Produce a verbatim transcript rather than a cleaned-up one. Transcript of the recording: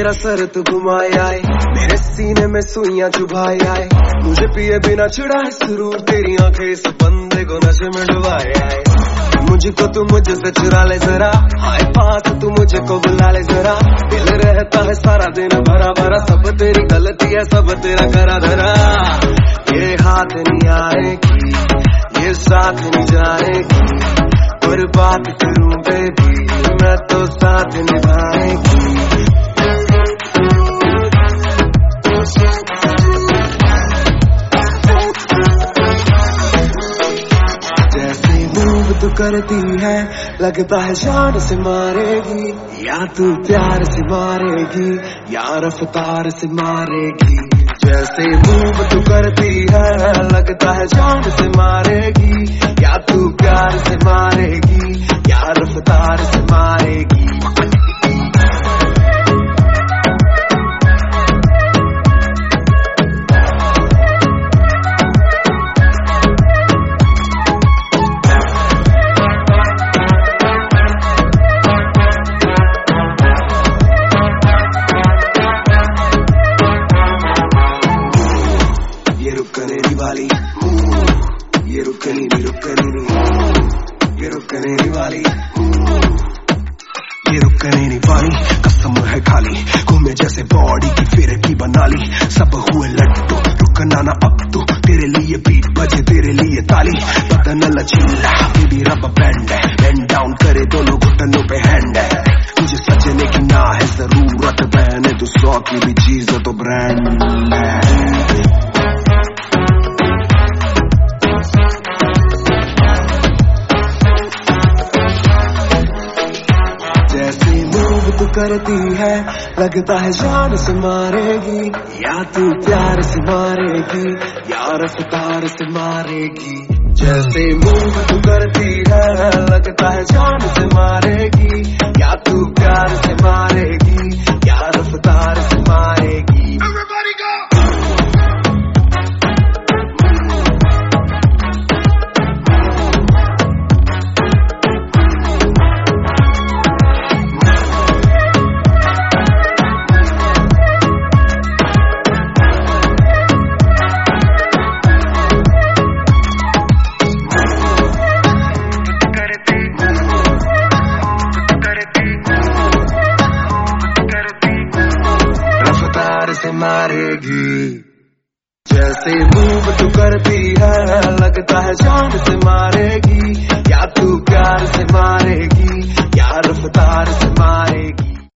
मेरा सर तू घुमाए आए, मेरे सीने में सुइयां चुभाए आए, मुझे पिए बिना चिढ़ाए सुरूर, तेरी आंखें इस बंदे को नशे में डुबाए आए। मुझको तू मुझसे चुरा ले जरा, आए पास तू मुझे को बुला ले जरा, दिल रहता है सारा दिन भरा भरा, सब तेरी गलती है सब तेरा करा धरा। ये हाथ नहीं आएगी, ये साथ नहीं जाएगी, और बात करूं बेबी मैं तो साथ निभाएगी। जैसे मूव तू करती है लगता है जान से मारेगी, या तू प्यार से मारेगी या रफ्तार से मारेगी। जैसे मूव तू करती है लगता है जान से मारेगी, या तू प्यार से मारेगी या रफ्तार से मारेगी। ये रुकने नहीं वाली, ये रुकनी नहीं रुकनी नहीं, ये रुकने नहीं वाली, ये रुकने नहीं वाली। कसम है खाली घूमे जैसे बॉडी की फिर की बना ली, सब हुए लट्टू रुकना ना अब तू, तेरे लिए बीट बजे तेरे लिए ताली, बदन लचीला बेबी रब बैंड है, बेंड डाउन करे दोनों घुटनों पे हैंड है, तुझे सजने की ना है जरूरत, बहने तू सौ की भी चीज तो ब्रांड है। जैसे मूव तू करती है लगता है जान से मारेगी, या तू प्यार से मारेगी या रफ्तार से मारेगी। जैसे मूव तू करती है लगता है जान से मारेगी, या तू प्यार से मारेगी या रफ्तार से मारेगी। Everybody go! से मारेगी। जैसे मूव तू करती है लगता है जान से मारेगी।